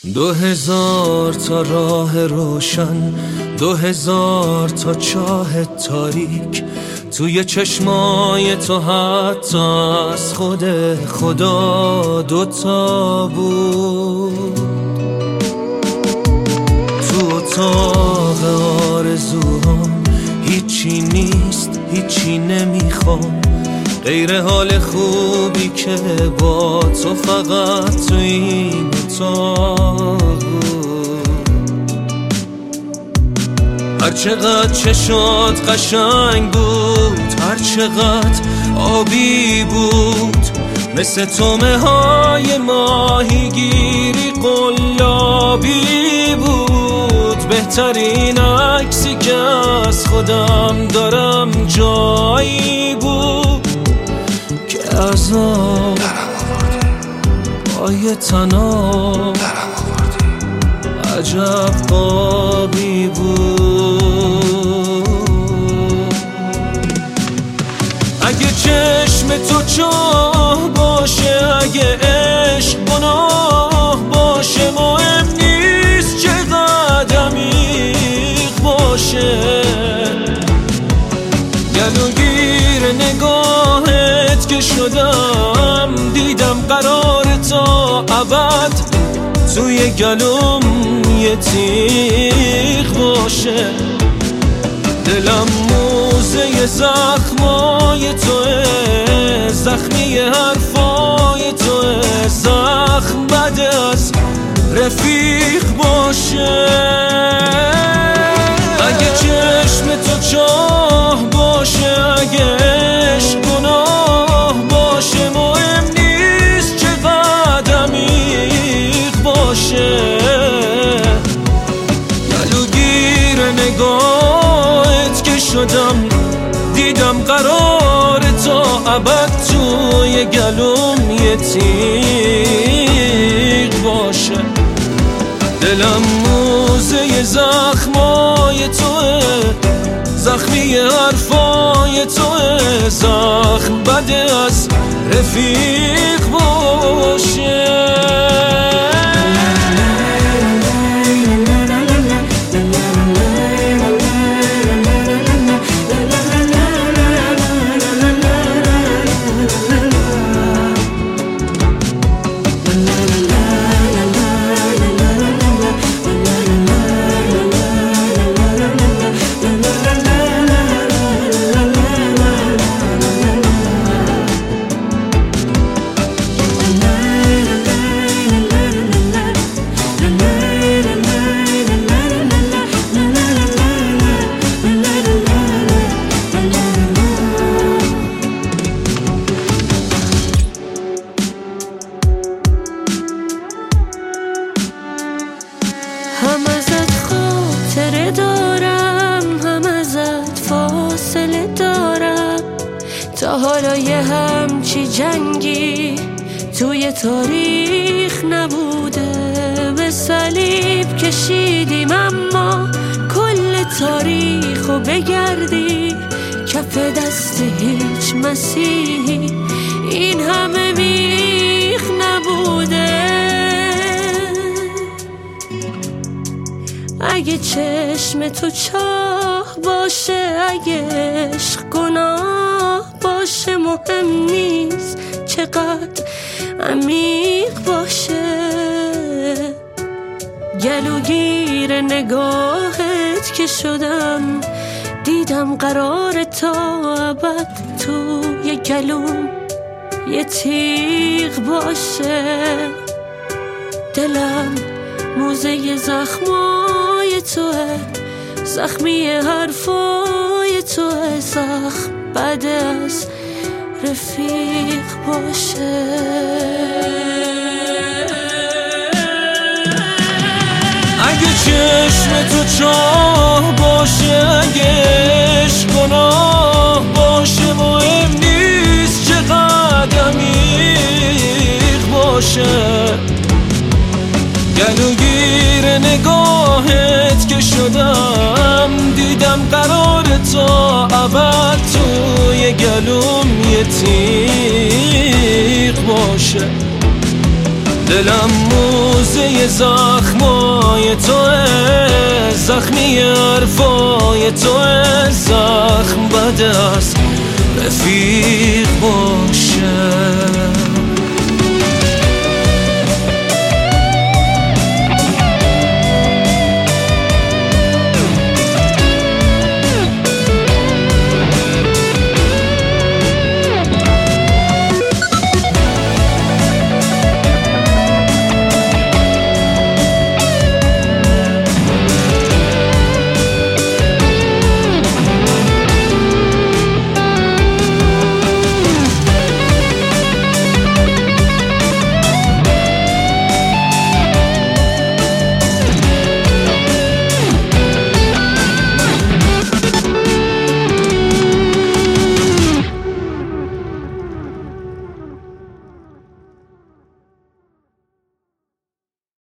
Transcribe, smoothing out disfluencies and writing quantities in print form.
2000 تا راه روشن، 2000 تا چاه تاریک، توی چشمای تو حتی از خود خدا دوتا بود. تو اتاق آرزوهام هیچی نیست، هیچی نمیخوام غیر حال خوبی که با تو فقط تو این اتاق بود. هرچقدر چشات قشنگ بود، هرچقدر آبی بود، مثل تومه های ماهیگیری قلابی بود. بهترین عکسی که از خودم دارم جایی بود که از آب پای تناب عجب قابی بود. اگه چشم تو چاه باشه، اگه عشق گناه باشه، مهم نیست چقدر عمیق باشه. گلوگیر نگاهت که شدم، دیدم قرار تا ابد توی گلوم یه تیغ باشه. دلم موزه زخمای توه، زخمی حرفای توه، زخم بد از رفیق باشه. اگه چشم تو چاه باشه، اگه عشق گناه باشه، مهم نیست چقدر عمیق باشه. گلوگیر نگاهت که شدم، دیدم قرار تا ابد توی گلوم یه تیغ باشه. دلم موزه زخمای توه، زخمی حرفای توه، زخم بده از رفیق باشه. هم ازت خاطره دارم، هم ازت فاصله دارم. تا حالا یه همچی جنگی توی تاریخ نبوده. به صلیب کشیدیم اما کل تاریخو بگردی، کف دست هیچ مسیحی این همه میخ نبوده. اگه چشم تو چاه باشه، اگه عشق گناه باشه، مهم نیست چقدر عمیق باشه. گلوگیر نگاهت که شدم، دیدم قرار تا ابد توی گلوم یه تیغ باشه. دلم موزه زخمای توه، زخمی حرفای توه، زخم بد از رفیق باشه. اگه چشم تو چاه باشه، اگه عشق گناه باشه، مهم نیست چقدر عمیق باشه. گلوگیر نگاهت که شدم، دیدم قرار تا ابد توی گلوم یه تیغ باشه. دلم موزه زخمی زخمای توه، زخمی حرفای توه. زخم بد است رفیق باشه.